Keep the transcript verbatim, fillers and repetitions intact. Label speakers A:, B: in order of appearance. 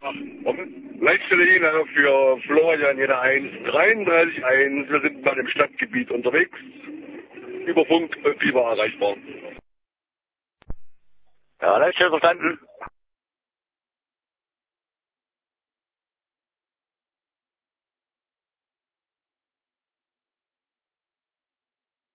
A: Und Leitstelle Jena für Florian Jena eins dreiunddreißig eins. Wir sind bei dem Stadtgebiet unterwegs. Über Funk und Fieber erreichbar.
B: Ja, Leitstelle verstanden.